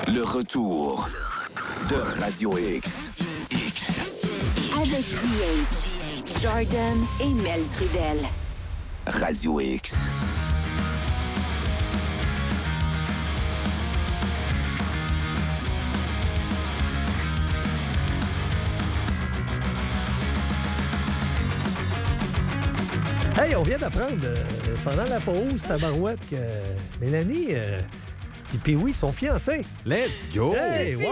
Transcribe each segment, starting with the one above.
Le retour de Radio X. Avec DH, Jordan et Mel Trudel. Radio X. Hey, on vient d'apprendre pendant la pause, tabarouette, que Mélanie et Pee-Wee sont fiancés. Let's go! Hey, wow!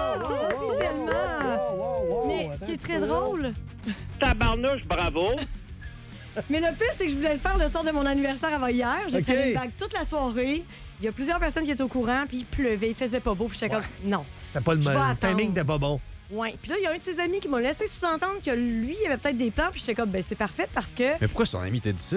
Mais ce qui est très drôle, Tabarnouche, bravo! mais le pire, c'est que je voulais le faire le soir de mon anniversaire avant hier. J'ai OK. fait une bague toute la soirée. Il y a plusieurs personnes qui étaient au courant, puis il pleuvait, il faisait pas beau, puis j'étais comme, non. T'as pas le Je vais attendre. timing n'était pas bon. Ouais. Puis là, il y a un de ses amis qui m'a laissé sous-entendre que lui, il avait peut-être des plans, puis j'étais comme, ben c'est parfait parce que, Mais pourquoi son ami t'a dit ça?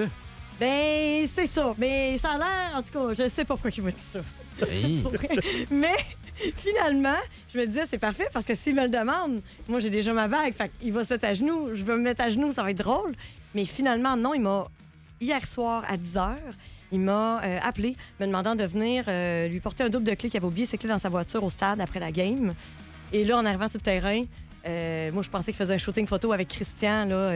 ben c'est ça. Mais ça a l'air, en tout cas, je sais pas pourquoi il m'a dit ça. Hey. Mais finalement, je me disais, c'est parfait parce que s'il me le demande, moi, j'ai déjà ma bague, fait qu'il va se mettre à genoux, je vais me mettre à genoux, ça va être drôle. Mais finalement, non, il m'a, hier soir à 10h, il m'a appelé, me demandant de venir lui porter un double de clés qu'il avait oublié ses clés dans sa voiture au stade après la game. Et là, en arrivant sur le terrain, moi, je pensais qu'il faisait un shooting photo avec Christian, là.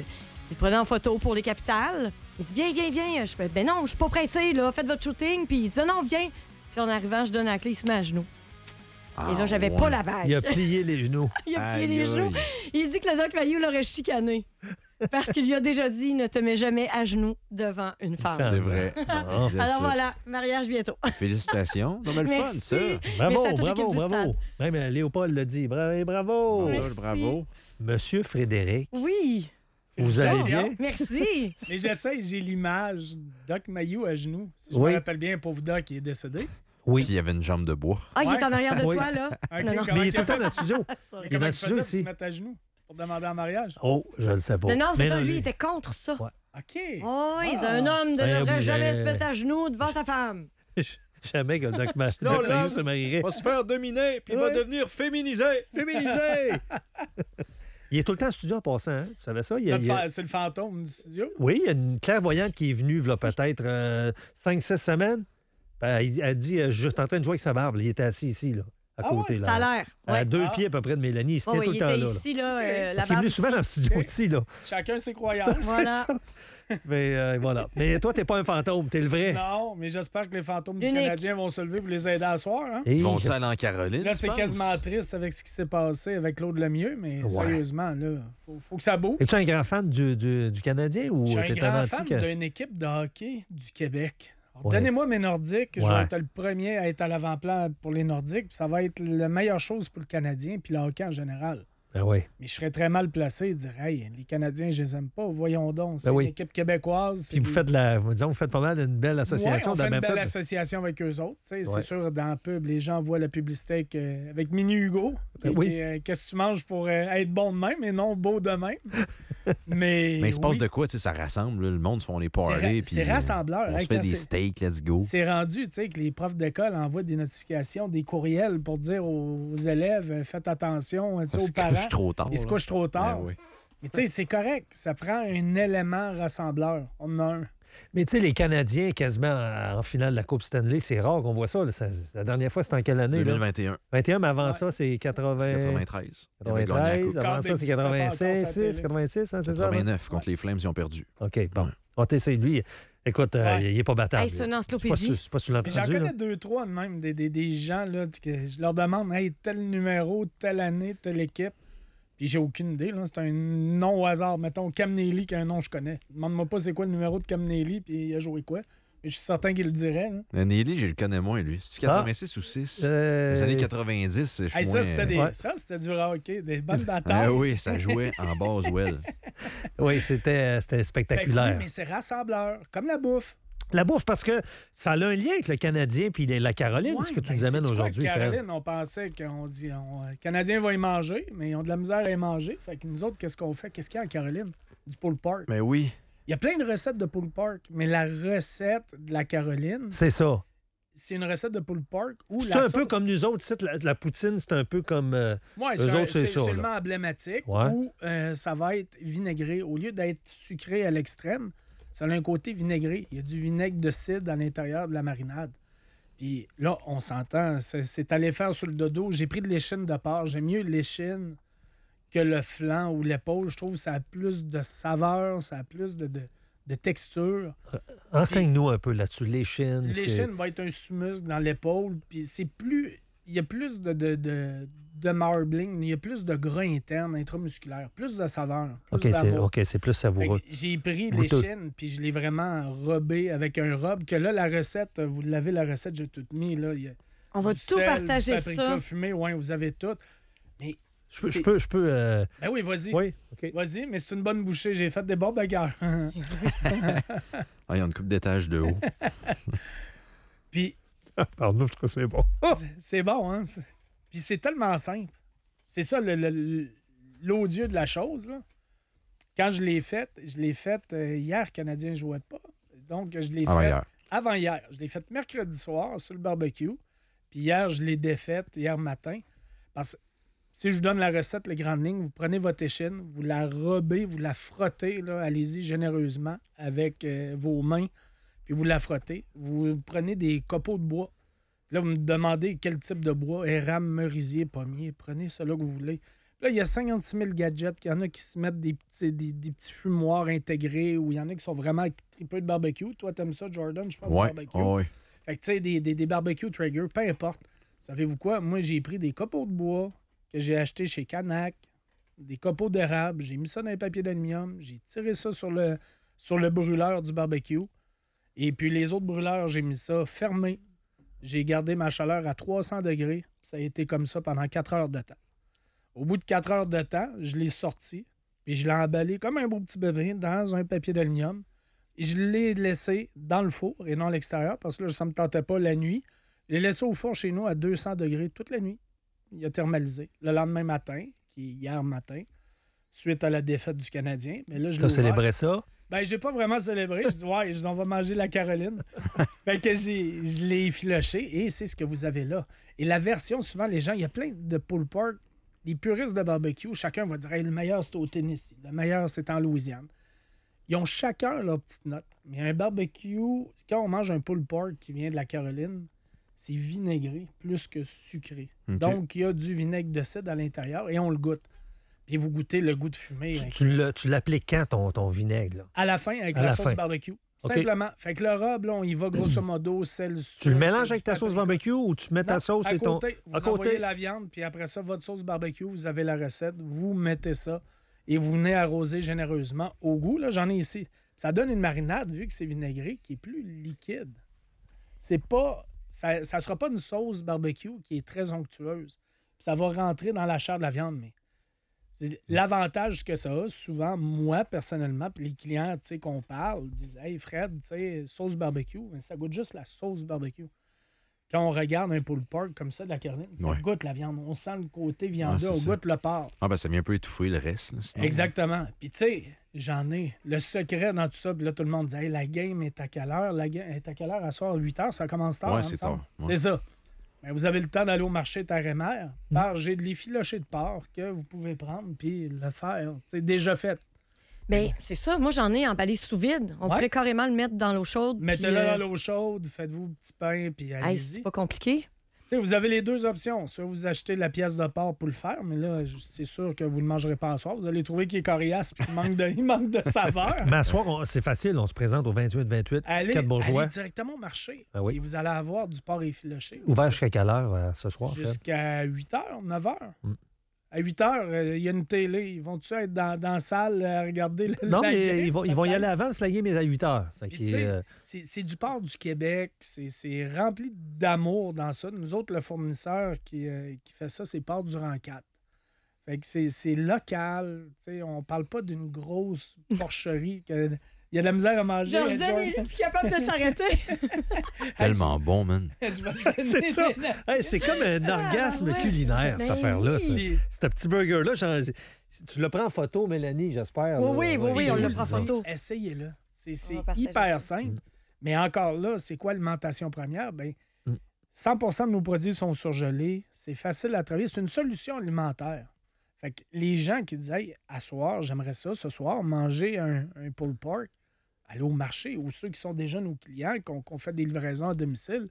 Il prenait en photo pour les capitales. Il dit, viens. Je fais, ben non, je suis pas pressé, là. Faites votre shooting. Puis il dit, non, viens. Puis en arrivant, je donne la clé, il se met à genoux. Et là, j'avais pas la bague. Il a plié les genoux. Il a plié les Aïe, genoux. aïe. Il dit que le Doc Mayou l'aurait chicané. Parce qu'il lui a déjà dit, ne te mets jamais à genoux devant une femme. C'est vrai. Il disait Alors ça. voilà, mariage bientôt. Félicitations. Non, mais le fun, Merci. ça. Bravo, c'est à toute l'équipe du bravo. stade. Même Léopold l'a dit. Bravo. Merci. Bravo. Monsieur Frédéric, Oui, vous allez bien? merci. Mais j'essaie, j'ai l'image. Doc Mayou à genoux. Si je Oui. me rappelle bien, pauvre Doc, il est décédé. Puis Oui. il y avait une jambe de bois. Ah, il est en arrière de Oui. toi, là? Ok, Non, non. comment Mais il est tout le il a temps fait? dans le studio. Mais Il est comment dans le il studio faisait pour se ici. mettre à genoux pour demander en mariage? Oh, je le sais pas. Non, c'est Mais ça, non, lui, il était contre ça. Ouais. OK. Oh, il Ah. un homme ne Ouais, devrait oui, jamais j'ai- se mettre à genoux devant sa femme. Jamais que le Doc Non, Mayou l'homme se marierait. va se faire dominer, puis il Ouais. va devenir féminisé. Féminisé! Il est tout le temps en studio en passant, hein? Tu savais ça? C'est le fantôme du studio. Oui, il y a une clairvoyante qui est venue, là, peut-être 5-6 semaines. Elle a dit, je suis en train de jouer avec sa barbe. Il était assis ici, là, à Ah côté. ouais? Là, Ça a l'air. À Ouais. 2 Ah. pieds à peu près de Mélanie. Il se tient Oui, tout le il temps était là. ici, là, la Parce qu'il est venu barbe souvent dans le studio Ok. ici, là. Chacun ses croyances. Voilà. Mais voilà. Mais toi, t'es pas un fantôme, t'es le vrai. Non, mais j'espère que les fantômes du Unique. Canadien vont se lever pour les aider à soir. Hein? Et Vont-ils aller en Caroline? Là, tu c'est penses? quasiment triste avec ce qui s'est passé avec Claude Lemieux, mais Ouais. sérieusement, là, faut que ça bouge. Es-tu un grand fan du Canadien ou Je suis un t'es grand un fan antique? d'une équipe de hockey du Québec. Alors, Ouais. Donnez-moi mes Nordiques. Je Ouais. vais être le premier à être à l'avant-plan pour les Nordiques. Puis ça va être la meilleure chose pour le Canadien puis le hockey en général. Ben oui. Mais je serais très mal placé de dire hey, les Canadiens, je les aime pas. Voyons donc. C'est Ben oui. une équipe québécoise. Puis vous faites vous faites pas mal d'une belle association. Ouais, on fait de une même belle fait- association avec eux autres. Tu sais, Ouais. C'est sûr, dans le pub, les gens voient la publicité avec Mini Hugo. Ben Qui- oui. Qu'est-ce que tu manges pour être bon de même et non beau de même? Mais il se passe oui, de quoi? Tu sais, ça rassemble, là, le monde se font les parties. puis c'est rassembleur. On Hein, se fait quand des c'est- steaks, let's go. C'est rendu, tu sais, que les profs d'école envoient des notifications, des courriels pour dire aux élèves faites attention, tu sais, Ça aux se parents. couche trop tard. Ils se là. couchent trop tard. Ben oui. Mais tu sais, c'est correct. Ça prend un élément rassembleur. On en a un. Mais tu sais, les Canadiens quasiment en finale de la Coupe Stanley, c'est rare qu'on voit ça. Là. La dernière fois, c'était en quelle année? Là? 2021, 21, mais avant Ouais. ça, c'est 80... c'est 93. Ils avaient gagné la 93. Coupe. Avant Quand ça, c'est n'existait pas encore sa 86, télé. 86, hein, c'est ça? 89 contre les Flames, ils ont perdu. OK, bon. Ouais. On t'essaie, lui. Écoute, Ouais. il est pas battable. Hey, c'est une C'est pas encyclopédie. sur- c'est pas sur Puis j'en l'entendu. là. connais deux, trois de même, des gens là, que je leur demande hey, tel numéro, telle année, telle équipe. Puis j'ai aucune idée. Là. C'est un nom au hasard. Mettons Cam Neely, qui est un nom que je connais. Demande-moi pas c'est quoi le numéro de Cam Neely, puis il a joué quoi. Mais je suis certain qu'il le dirait. Là. Nelly, je le connais moins, lui. C'est-tu 86 ou 6? Euh, Les années 90, je suis Hey, moins... Ouais. ça, c'était du hockey, des bonnes batailles. Ah oui, ça jouait en Boswell. Oui, c'était Fait que oui, spectaculaire. mais c'est rassembleur, comme la bouffe. La bouffe, parce que ça a un lien avec le Canadien puis la Caroline, Ouais, ce que tu ben, nous amènes sais-tu quoi, aujourd'hui, Fred. Caroline, on pensait qu'on dit les Canadiens vont y manger, mais ils ont de la misère à y manger. Fait que nous autres, qu'est-ce qu'on fait? Qu'est-ce qu'il y a en Caroline? Du pulled pork. Mais oui. Il y a plein de recettes de pulled pork, mais la recette de la Caroline, C'est ça. c'est une recette de pulled pork où C'est la un peu sauce- comme nous autres, ici, la poutine, c'est un peu comme... Ouais, eux autres, c'est ça, là. seulement emblématique Ouais. où ça va être vinaigré. Au lieu d'être sucré à l'extrême, ça a un côté vinaigré. Il y a du vinaigre de cidre à l'intérieur de la marinade. Puis là, on s'entend, c'est allé faire sur le dodo. J'ai pris de l'échine de porc. J'aime mieux l'échine que le flanc ou l'épaule. Je trouve que ça a plus de saveur, ça a plus de texture. Enseigne-nous un peu là-dessus. L'échine. L'échine va être un sous-muscle dans l'épaule, puis c'est plus... Il y a plus de marbling, il y a plus de gras interne, intramusculaire, plus de saveur. C'est plus savoureux. J'ai pris l'échine, puis je l'ai vraiment robé avec un robe, que là, la recette, vous l'avez, la recette, j'ai tout mis. Là, on va tout partager du paprika ça. fumé, ouais, vous avez tout. Mais je peux... Ben oui, vas-y. Oui, OK. Vas-y, mais c'est une bonne bouchée. J'ai fait des bons bagarres. Il y a une coupe d'étage de haut. Puis... Pardon, je trouve que c'est bon. C'est bon, hein? Puis c'est tellement simple. C'est ça l'odieux de la chose, là. Quand je l'ai faite hier, Canadien ne jouait pas. Donc, je l'ai faite avant hier. Je l'ai faite mercredi soir sur le barbecue. Puis hier, je l'ai défaite hier matin. Parce que si je vous donne la recette, les grandes lignes, vous prenez votre échine, vous la robez, vous la frottez, là, allez-y généreusement avec vos mains, puis vous la frottez. Vous prenez des copeaux de bois. Là, vous me demandez quel type de bois, érable, merisier, pommier. Prenez celui que vous voulez. Là, il y a 56 000 gadgets. Il y en a qui se mettent des petits fumoirs intégrés ou il y en a qui sont vraiment tripés de barbecue. Toi, t'aimes ça, Jordan? Je pense que c'est barbecue. Oui. Fait que, tu sais, des barbecues Traeger, peu importe. Savez-vous quoi? Moi, j'ai pris des copeaux de bois que j'ai achetés chez Canac, des copeaux d'érable. J'ai mis ça dans un papier d'aluminium. J'ai tiré ça sur le brûleur du barbecue. Et puis, les autres brûleurs, j'ai mis ça fermé. J'ai gardé ma chaleur à 300 degrés. Ça a été comme ça pendant 4 heures de temps. Au bout de 4 heures de temps, je l'ai sorti, puis je l'ai emballé comme un beau petit bébé dans un papier d'aluminium. Et je l'ai laissé dans le four et non à l'extérieur, parce que là, ça ne me tentait pas la nuit. Je l'ai laissé au four chez nous à 200 degrés toute la nuit. Il a thermalisé. Le lendemain matin, qui est hier matin, suite à la défaite du Canadien. Mais là, je l'ai célébré ça? Ben, j'ai pas vraiment célébré. Je dis, ouais, on va manger la Caroline. Fait que je l'ai effiloché et c'est ce que vous avez là. Et la version, souvent, les gens, il y a plein de pulled pork. Les puristes de barbecue, chacun va dire, hey, le meilleur, c'est au Tennessee. Le meilleur, c'est en Louisiane. Ils ont chacun leur petite note. Mais un barbecue, quand on mange un pulled pork qui vient de la Caroline, c'est vinaigré plus que sucré. Okay. Donc, il y a du vinaigre de cidre à l'intérieur et on le goûte. Puis vous goûtez le goût de fumée. Tu l'appliques quand, ton vinaigre? Là? À la fin, avec la sauce barbecue. Okay. Simplement. Fait que le robe, là, on y va grosso modo, sel, tu le mélanges avec ta sauce barbecue ou tu mets ta sauce et ton... Vous envoyez la viande, puis après ça, votre sauce barbecue, vous avez la recette, vous mettez ça et vous venez arroser généreusement au goût. Là, j'en ai ici. Ça donne une marinade, vu que c'est vinaigré, qui est plus liquide. C'est pas... Ça sera pas une sauce barbecue qui est très onctueuse. Ça va rentrer dans la chair de la viande, mais l'avantage que ça a, souvent, moi, personnellement, puis les clients qu'on parle, disent « Hey, Fred, sauce barbecue, mais ça goûte juste la sauce barbecue. » Quand on regarde un pulled pork comme ça de la Caroline, ça goûte la viande. On sent le côté viandeux, on goûte le porc. Ah ben ça vient un peu étouffer le reste. Là, sinon... Exactement. Puis tu sais, j'en ai. Le secret dans tout ça, puis là, tout le monde dit « Hey, la game est à quelle heure? La game est à quelle heure? À soir, 8 heures, ça commence tard. » Ouais, c'est tard. Ouais. C'est ça. Ben, vous avez le temps d'aller au marché terre et mer. J'ai de l'effiloché de porc que vous pouvez prendre puis le faire. C'est déjà fait. Bien, c'est ça. Moi, j'en ai emballé sous vide. On pourrait carrément le mettre dans l'eau chaude. Mettez-le dans l'eau chaude, faites-vous un petit pain, puis allez-y. C'est pas compliqué. T'sais, vous avez les deux options. Soit vous achetez la pièce de porc pour le faire, mais là, c'est sûr que vous ne le mangerez pas à soir. Vous allez trouver qu'il est coriace et qu'il manque de saveur. Mais à soir, c'est facile. On se présente au 28-28, 4 Bourgeois. Allez directement au marché. Ah oui. Et vous allez avoir du porc effiloché. Ouvert jusqu'à quelle heure ce soir? Jusqu'à 8 h, 9 h. À 8 h, il y a une télé. Ils vont-tu être dans la salle à regarder la Non, mais game? ils vont y aller avant, parce que la game est à 8 h. C'est du porc du Québec. C'est rempli d'amour dans ça. Nous autres, le fournisseur qui fait ça, c'est Porc du Rang 4. Fait que c'est local. T'sais, on parle pas d'une grosse porcherie. Il y a de la misère à manger. Jordan est plus capable de s'arrêter. Tellement bon, man. C'est ça. Hey, c'est comme un orgasme culinaire, cette affaire-là. Oui. Ce petit burger-là, tu le prends en photo, Mélanie, j'espère. Oui, on le prend en photo. Essayez-le. C'est hyper simple. Mais encore là, c'est quoi l'alimentation première? Ben, 100% de nos produits sont surgelés. C'est facile à travailler. C'est une solution alimentaire. Fait que les gens qui disent hey, à soir, j'aimerais ça, ce soir, manger un pulled pork, aller au marché, ou ceux qui sont déjà nos clients, qu'on fait des livraisons à domicile,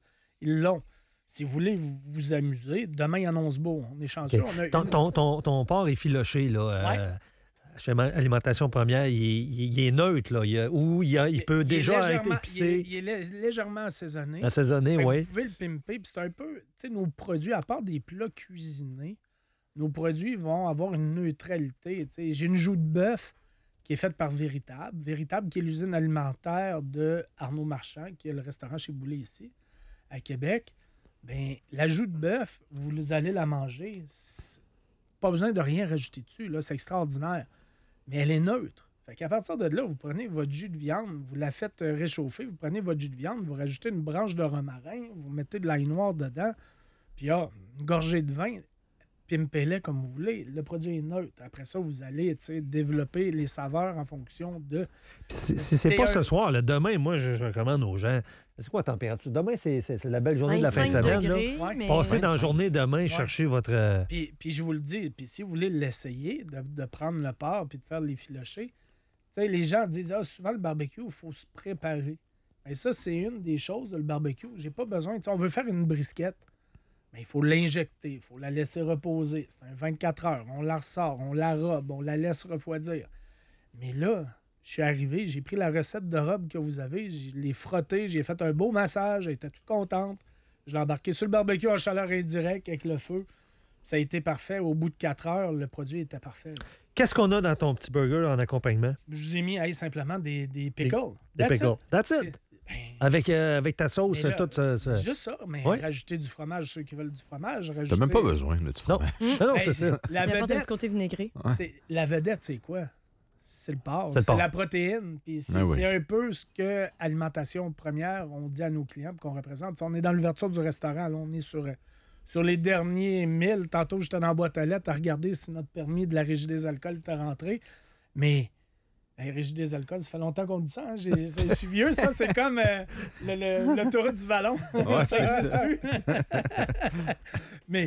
Ils l'ont. Si vous voulez vous amuser, demain, il annonce beau. On est chanceux. OK. On a Ton porc est filoché, là. Chez Alimentation Première, il est neutre, là. Il peut déjà être épicé. Il est légèrement assaisonné. Assaisonné, Fait que oui. Vous pouvez le pimper. Puis c'est un peu, tu sais, nos produits, à part des plats cuisinés, nos produits vont avoir une neutralité. Tu sais, j'ai une joue de bœuf qui est faite par Véritable. Véritable, qui est l'usine alimentaire de Arnaud Marchand, qui est le restaurant chez Boulay ici, à Québec. Bien, la joue de bœuf, vous allez la manger. Pas besoin de rien rajouter dessus. Là, c'est extraordinaire. Mais elle est neutre. Fait qu'à partir de là, vous prenez votre jus de viande, vous la faites réchauffer, vous prenez votre jus de viande, vous rajoutez une branche de romarin, vous mettez de l'ail noir dedans, puis une gorgée de vin, pimpez-le comme vous voulez. Le produit est neutre. Après ça, vous allez développer les saveurs en fonction de... Puis si c'est pas ce soir, là, demain, moi, je recommande aux gens... C'est quoi la température? Demain, c'est la belle journée de la fin de 25 semaine. degrés, Là. mais- Passez dans la 25. journée demain, chercher votre... Puis je vous le dis, puis si vous voulez l'essayer, de prendre le porc puis de faire les filochés, les gens disent souvent le barbecue, il faut se préparer. Mais ça, c'est une des choses, le barbecue. J'ai pas besoin. On veut faire une brisquette, mais il faut l'injecter, il faut la laisser reposer. C'est un 24 heures. On la ressort, on la robe, on la laisse refroidir. Mais là, je suis arrivé, j'ai pris la recette de robe que vous avez, je l'ai frottée, j'ai fait un beau massage, elle était toute contente. Je l'ai embarqué sur le barbecue en chaleur indirecte avec le feu. Ça a été parfait. Au bout de 4 heures, le produit était parfait. Qu'est-ce qu'on a dans ton petit burger en accompagnement? Je vous ai mis simplement des pickles. Des That's pickles. it. That's it. Avec ta sauce, Mais là, tout ça. Juste ça, mais Ouais. rajouter du fromage, ceux qui veulent du fromage. T'as Rajouter... même pas besoin de du Non, fromage. non, Hey, c'est ça. La Il apporte un vedette, petit côté vinaigré. la vedette, c'est quoi? C'est le porc. C'est le porc. C'est la protéine. Puis c'est Ah oui. c'est un peu ce que Alimentation Première, on dit à nos clients qu'on représente. T'sais, on est dans l'ouverture du restaurant. Là, on est sur les derniers 1000. Tantôt, j'étais dans la boîte à lettres à regarder si notre permis de la Régie des alcools était rentré. Mais la Régie des alcools, ça fait longtemps qu'on dit ça. Hein? Je suis vieux, ça. C'est comme l'autoroute du Vallon. Ouais, c'est existe ça. plus. Mais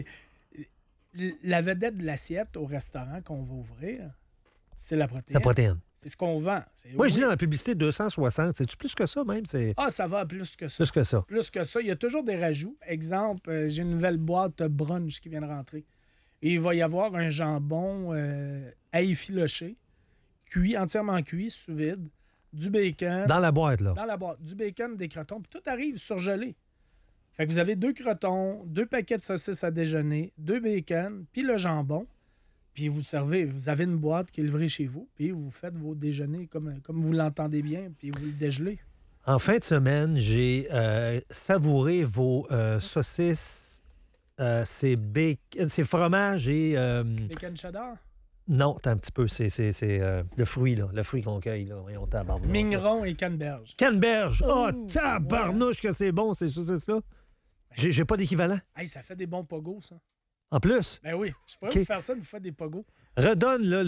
la vedette de l'assiette au restaurant qu'on va ouvrir, c'est la protéine. C'est la protéine. C'est ce qu'on vend. Moi, je dis oui. dans la publicité 260. C'est-tu plus que ça, même? C'est Ah, ça va plus que ça. plus que ça. Plus que ça. Il y a toujours des rajouts. Exemple, j'ai une nouvelle boîte brunch qui vient de rentrer. Et il va y avoir un jambon à effilocher, entièrement cuit, sous vide, du bacon. Dans la boîte, là. Dans la boîte, du bacon, des crotons, puis tout arrive surgelé. Fait que vous avez 2 crotons, 2 paquets de saucisses à déjeuner, 2 bacon, puis le jambon. Puis vous servez, vous avez une boîte qui est livrée chez vous, puis vous faites vos déjeuners comme vous l'entendez bien, puis vous le dégelez. En fin de semaine, j'ai savouré vos saucisses. C'est fromage et... Bacon cheddar, non, t'as un petit peu. C'est le fruit, là. Le fruit qu'on cueille, là. Voyons, tabarnouche. mignon et canneberge. Canneberge! Oh, tabarnouche que c'est bon, ces saucisses-là. J'ai pas d'équivalent. Hey, ça fait des bons pogos, ça. En plus, Ben oui, je pourrais OK. vous faire ça une fois des pogos. redonne là,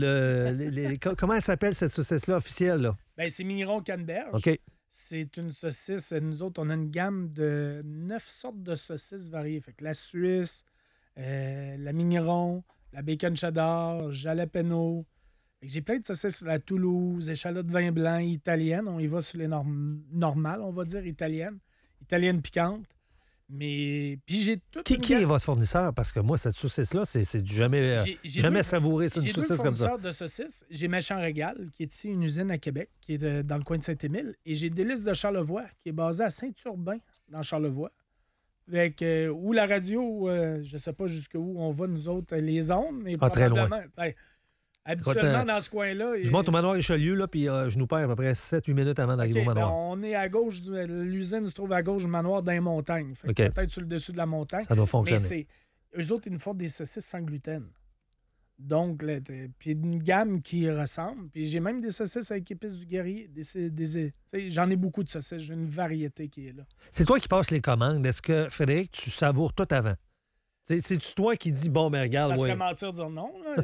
comment elle s'appelle cette saucisse-là officielle, là? Ben c'est mignon canneberge. OK. C'est une saucisse. Nous autres, on a une gamme de 9 sortes de saucisses variées. Fait que la Suisse, la mignon, la bacon cheddar, jalapeno. Fait que j'ai plein de saucisses. La Toulouse, échalote de vin blanc, italienne. On y va sur les normales, on va dire, italienne. Italienne piquante. Mais. Puis j'ai tout. Qui est votre fournisseur? Parce que moi, cette saucisse-là, c'est du jamais, jamais savouré sur une J'ai 2 saucisse comme ça. fournisseurs de saucisses. J'ai Méchant Régal, qui est ici une usine à Québec, qui est dans le coin de Saint-Émile. Et j'ai Délices de Charlevoix, qui est basée à Saint-Urbain, dans Charlevoix. Avec, où la radio, je ne sais pas jusqu'où on va, nous autres, les ondes, mais Ah, très loin. probablement. Ben, habituellement, dans ce coin-là... Je monte au manoir Richelieu, là, puis je nous perds à peu près 7-8 minutes avant d'arriver OK, au ben, manoir. on est à gauche, l'usine se trouve à gauche du manoir dans les montagnes. Fait que OK. peut-être sur le dessus de la montagne. Ça doit Mais fonctionner. eux autres, ils nous font des saucisses sans gluten. Donc, puis une gamme qui ressemble. Puis j'ai même des saucisses avec épices du guerrier. Tu sais, j'en ai beaucoup de saucisses. J'ai une variété qui est là. C'est toi qui passes les commandes. Est-ce que, Frédéric, tu savoures tout avant? C'est-tu toi qui dis, bon, mais regarde, Ça serait ouais. mentir de dire non. Là.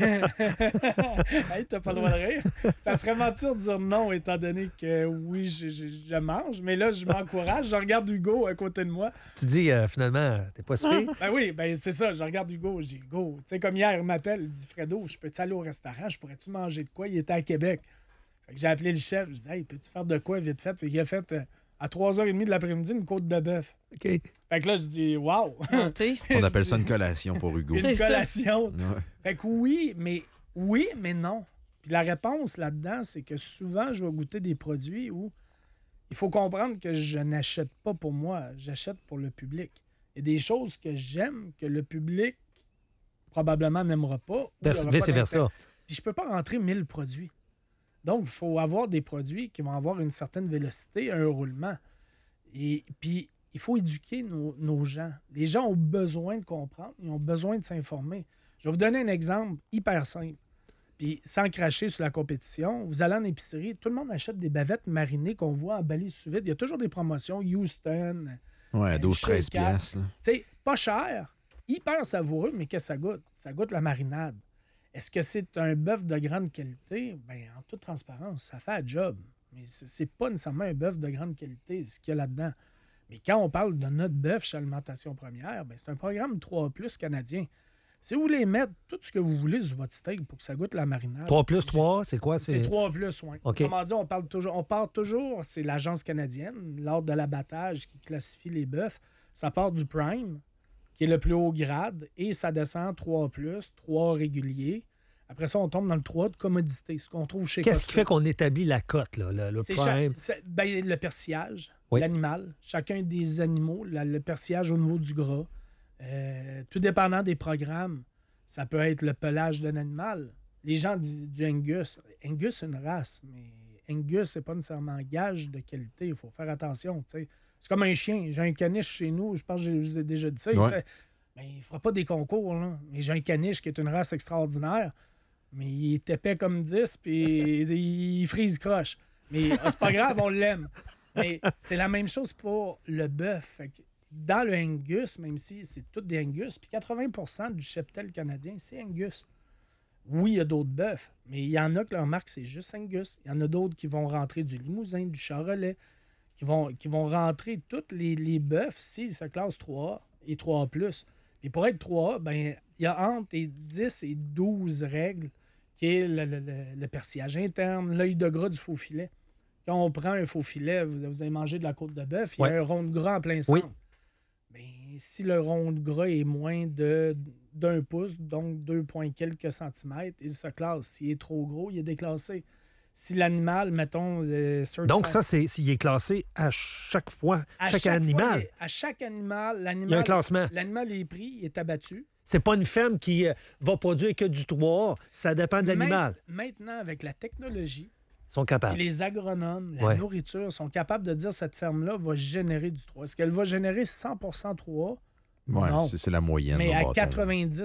Hey, t'as pas le droit de rire. Ça serait mentir de dire non, étant donné que oui, je mange. Mais là, je m'encourage. Je regarde Hugo à côté de moi. Tu dis, finalement, t'es pas si pire? Ben oui, ben c'est ça. Je regarde Hugo. Je dis, Hugo, tu sais, comme hier, il m'appelle. Il dit, Fredo, je peux-tu aller au restaurant? Je pourrais-tu manger de quoi? Il était à Québec. Fait que j'ai appelé le chef. Je dis, hey, peux-tu faire de quoi vite fait? Fait qu'il a fait À 3h30 de l'après-midi, une côte de bœuf. OK. Fait que là, je dis, wow! Monté. On appelle ça une collation pour Hugo. Une C'est ça. collation. Ouais. Fait que oui, mais non. Puis la réponse là-dedans, c'est que souvent, je vais goûter des produits où il faut comprendre que je n'achète pas pour moi, j'achète pour le public. Il y a des choses que j'aime que le public probablement n'aimera pas. ou il y aura pas Vice-versa. d'intérêt. Puis je peux pas rentrer 1000 produits. Donc, il faut avoir des produits qui vont avoir une certaine vélocité, un roulement. Et puis, il faut éduquer nos gens. Les gens ont besoin de comprendre, ils ont besoin de s'informer. Je vais vous donner un exemple hyper simple. Puis, sans cracher sur la compétition, vous allez en épicerie, tout le monde achète des bavettes marinées qu'on voit emballées sous vide. Il y a toujours des promotions, Houston. Ouais, 12-13 Shaker. piastres. là. Tu sais, pas cher, hyper savoureux, mais qu'est-ce que ça goûte? Ça goûte la marinade. Est-ce que c'est un bœuf de grande qualité? Bien, en toute transparence, ça fait un job. Mais c'est pas nécessairement un bœuf de grande qualité, ce qu'il y a là-dedans. Mais quand on parle de notre bœuf chez Alimentation Première, bien, c'est un programme 3+ canadien. Si vous voulez mettre tout ce que vous voulez sur votre steak pour que ça goûte la marinade... 3 plus 3, c'est quoi? C'est 3+, oui. OK. Comment dire, on part toujours, c'est l'agence canadienne, lors de l'abattage qui classifie les bœufs. Ça part du prime, qui est le plus haut grade, et ça descend 3+, 3 réguliers. Après ça, on tombe dans le 3 de commodité, ce qu'on trouve chez Qu'est-ce Costco. qui fait qu'on établit la cote, là, le C'est prime? le persillage, Oui. l'animal, chacun des animaux, le persillage au niveau du gras. Tout dépendant des programmes, ça peut être le pelage d'un animal. Les gens disent du Angus. Angus, c'est une race, mais Angus, c'est pas nécessairement un gage de qualité. Il faut faire attention, tu sais. C'est comme un chien. J'ai un caniche chez nous, je pense que je vous ai déjà dit ça. Il Ouais. fait, ben, il fera pas des concours, là. Mais j'ai un caniche qui est une race extraordinaire, mais il est épais comme 10, puis il frise croche. Mais c'est pas grave, on l'aime. Mais c'est la même chose pour le bœuf. Fait que dans le Angus, même si c'est tout des Angus, puis 80% du cheptel canadien, c'est Angus. Oui, il y a d'autres bœufs, mais il y en a que leur marque, c'est juste Angus. Il y en a d'autres qui vont rentrer du Limousin, du Charolais, qui vont rentrer tous les bœufs s'ils se classent 3A et 3A+. Et pour être 3A, ben, il y a entre 10 et 12 règles, qui est le persillage interne, l'œil de gras du faux filet. Quand on prend un faux filet, vous avez mangé de la côte de bœuf, il y a un rond de gras en plein centre. Oui. Ben, si le rond de gras est moins d'un pouce, donc 2 points quelques centimètres, il se classe. S'il est trop gros, il est déclassé. Si l'animal, mettons... Donc, ça, il est classé à chaque fois, chaque animal. À chaque animal, Il y a un classement. l'animal est pris, il est abattu. C'est pas une ferme qui va produire que du 3. Ça dépend de l'animal. Maintenant, avec la technologie, Ils sont et capables. les agronomes, la Ouais. nourriture, sont capables de dire cette ferme-là va générer du 3. Est-ce qu'elle va générer 100% 3? Ouais, Non. c'est la moyenne. Mais au à bâton.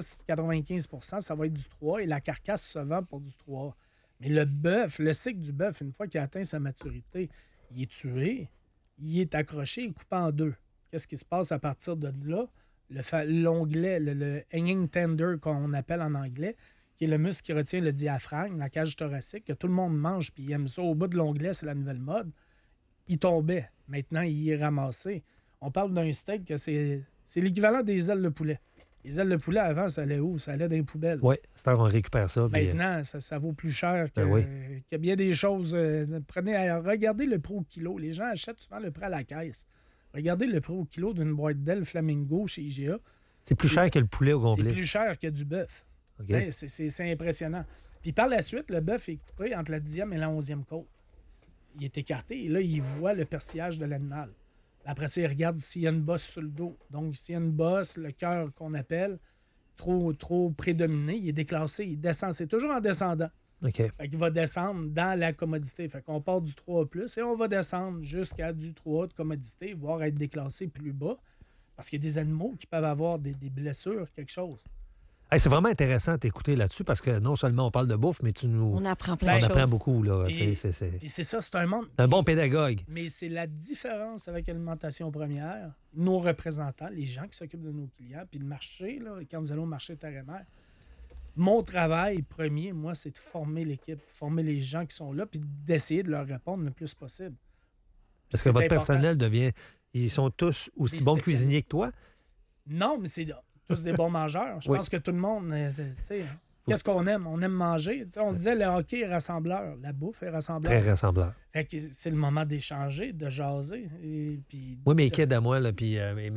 90-95%, ça va être du 3 et la carcasse se vend pour du 3. Mais le bœuf, le cycle du bœuf, une fois qu'il a atteint sa maturité, il est tué, il est accroché et coupé en deux. Qu'est-ce qui se passe à partir de là? L'onglet, le hanging tender qu'on appelle en anglais, qui est le muscle qui retient le diaphragme, la cage thoracique, que tout le monde mange puis il aime ça. Au bout de l'onglet, c'est la nouvelle mode. Il tombait. Maintenant, il est ramassé. On parle d'un steak que c'est l'équivalent des ailes de poulet. Les ailes de poulet, avant, ça allait où? Ça allait dans les poubelles. Oui, c'est on récupère ça. puis, Maintenant, ça vaut plus cher que, Ben oui. que bien des choses. Regardez le prix au kilo. Les gens achètent souvent le prix à la caisse. Regardez le prix au kilo d'une boîte d'ailes Flamingo chez IGA. c'est plus cher que le poulet au C'est complet. plus cher que du bœuf. OK. Hein, c'est impressionnant. Puis par la suite, le bœuf est coupé entre la 10e et la 11e côte. Il est écarté et là, il voit le persillage de l'animal. Après ça, il regarde s'il y a une bosse sur le dos. Donc, s'il y a une bosse, le cœur qu'on appelle, trop prédominé, il est déclassé, il descend. C'est toujours en descendant. OK. Fait qu'il va descendre dans la commodité. Fait qu'on part du 3A+, et on va descendre jusqu'à du 3A de commodité, voire être déclassé plus bas. Parce qu'il y a des animaux qui peuvent avoir des blessures, quelque chose. Hey, c'est vraiment intéressant de t'écouter là-dessus parce que non seulement on parle de bouffe, mais tu nous On apprend plein on de apprend choses. beaucoup. Là. Puis- C'est Puis c'est ça, c'est un monde. un bon pédagogue. Mais c'est la différence avec l'alimentation première, nos représentants, les gens qui s'occupent de nos clients, puis le marché, là, quand vous allez au marché terre et mer. Mon travail premier, moi, c'est de former l'équipe, former les gens qui sont là, puis d'essayer de leur répondre le plus possible. Parce que C'est votre important. personnel devient. Ils sont tous aussi Des bons spécialistes. cuisiniers que toi. Non, mais c'est tous des bons mangeurs. Je Oui. pense que tout le monde, tu sais, Qu'est-ce qu'on aime? On aime manger. Tu sais, on disait le hockey est rassembleur, la bouffe est rassembleur. Très rassembleur. Fait que c'est le moment d'échanger, de jaser. Et puis, Moi, mes kids à moi, là, puis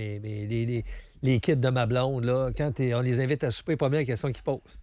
les kids de ma blonde, là, quand on les invite à souper, première question qu'ils posent.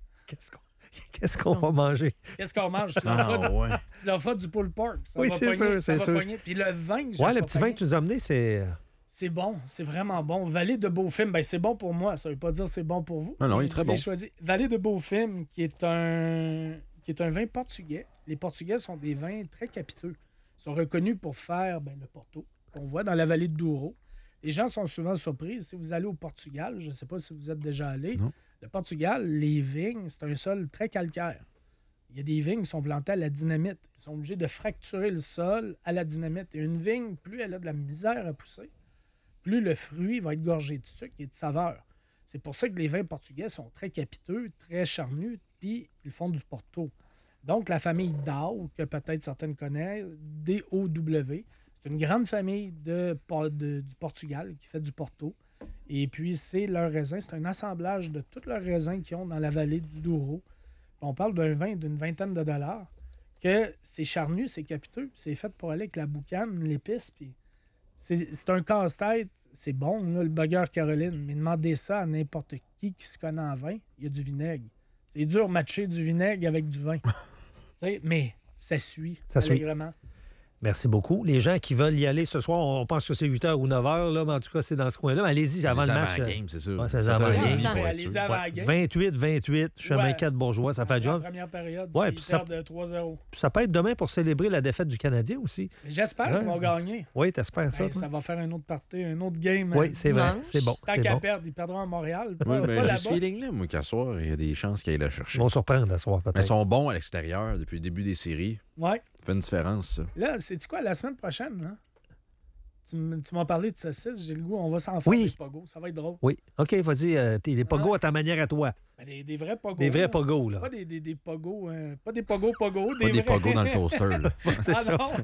Qu'est-ce qu'on va manger? qu'est-ce qu'on mange? Tu leur feras du pulled pork. Ça Oui, va c'est pogner, sûr, ça c'est va sûr. pogner. Puis le vin que j'ai Ouais, le petit vin que tu nous as amené, c'est... C'est bon, c'est vraiment bon. Vallée de Beaufilm, ben c'est bon pour moi. Ça veut pas dire c'est bon pour vous. Ah non, il est très Je l'ai bon. choisi. Vallée de Beaufilm, qui est un vin portugais. Les Portugais sont des vins très capiteux. Ils sont reconnus pour faire le Porto, qu'on voit dans la vallée de Douro. Les gens sont souvent surpris. Si vous allez au Portugal, je ne sais pas si vous êtes déjà allé, Non. le Portugal, les vignes, c'est un sol très calcaire. Il y a des vignes qui sont plantées à la dynamite. Ils sont obligés de fracturer le sol à la dynamite. Et une vigne, plus elle a de la misère à pousser, plus le fruit va être gorgé de sucre et de saveur. C'est pour ça que les vins portugais sont très capiteux, très charnus, puis ils font du Porto. Donc, la famille Dao, que peut-être certaines connaissent, D-O-W, c'est une grande famille du Portugal qui fait du Porto. Et puis, c'est leur raisin. C'est un assemblage de tous leurs raisins qu'ils ont dans la vallée du Douro. On parle d'un vin d'une vingtaine de dollars, que c'est charnu, c'est capiteux, c'est fait pour aller avec la boucane, l'épice, puis c'est un casse-tête. C'est bon, là, le Burger Caroline, mais demandez ça à n'importe qui se connaît en vin, il y a du vinaigre. C'est dur de matcher du vinaigre avec du vin. Mais ça suit. Ça suit. Vraiment. Merci beaucoup. Les gens qui veulent y aller ce soir, on pense que c'est 8h ou 9h, là, mais en tout cas, c'est dans ce coin-là. Mais allez-y, avant le match. Game, c'est sûr. Ouais, c'est avant la game. Allez-y avant la game. 28-28, chemin Ouais. 4 Bourgeois, ça fait le La job. première période, Ouais, ils puis ça- perdent 3-0. Puis ça peut être demain pour célébrer la défaite du Canadien aussi. Mais j'espère Ouais. qu'ils vont gagner. Oui, t'espères ça. Ben, ça va faire un autre party, un autre game. Oui, c'est vrai. dimanche. C'est bon. Tant C'est qu'à bon. perdre, ils perdront à Montréal. Pas, Oui, pas mais j'ai là-bas. ce feeling-là, moi, qu'à soir, il y a des chances qu'ils aillent la Ils chercher. vont surprendre à soir, Mais peut-être. ils sont bons à l'extérieur depuis le début des séries. Ouais. Ça fait une différence, ça. Là, c'est-tu quoi, la semaine prochaine, là? Tu m'as parlé de saucisses, j'ai le goût, on va s'en faire Oui. des pogos, ça va être drôle. Oui. OK, vas-y. Des pogos à ta manière à toi. Ben, des vrais pogos. Des vrais là. pogos, là. Pas des pogos, pas des pogos, Pas des vrais. pogos dans le toaster, là. C'est Ah ça. non.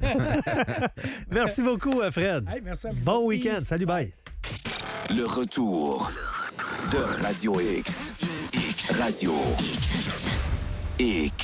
Merci beaucoup, Fred. Hey, merci à vous Bon autres. week-end. Salut, bye. Le retour de Radio X. Radio X.